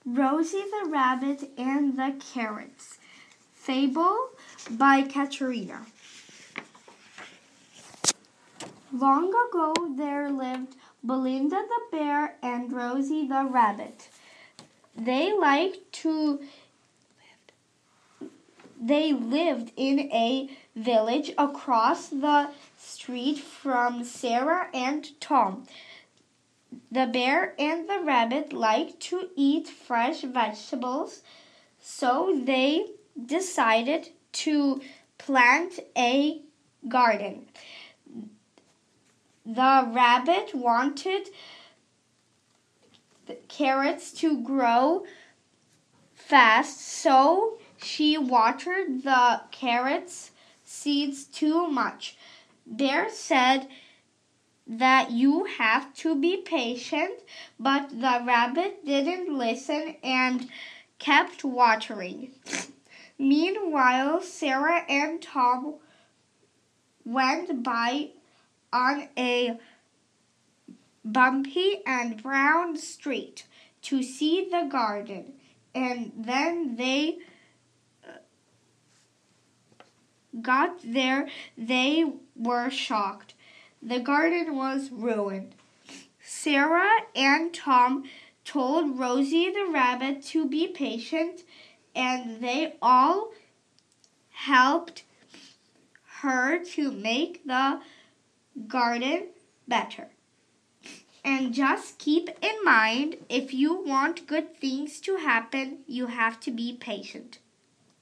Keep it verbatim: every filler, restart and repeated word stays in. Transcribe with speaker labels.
Speaker 1: Rosie the Rabbit and the Carrots. Fable by Katerina. Long ago there lived Belinda the Bear and Rosie the Rabbit. They liked to They lived in a village across the street from Sarah and Tom. The bear and the rabbit liked to eat fresh vegetables, so they decided to plant a garden. The rabbit wanted the carrots to grow fast, so she watered the carrots seeds too much. Bear said that you have to be patient, but the rabbit didn't listen and kept watering. Meanwhile, Sarah and Tom went by on a bumpy and brown street to see the garden, and then they got there. They were shocked. The garden was ruined. Sarah and Tom told Rosie the rabbit to be patient, and they all helped her to make the garden better. And just keep in mind, if you want good things to happen, you have to be patient.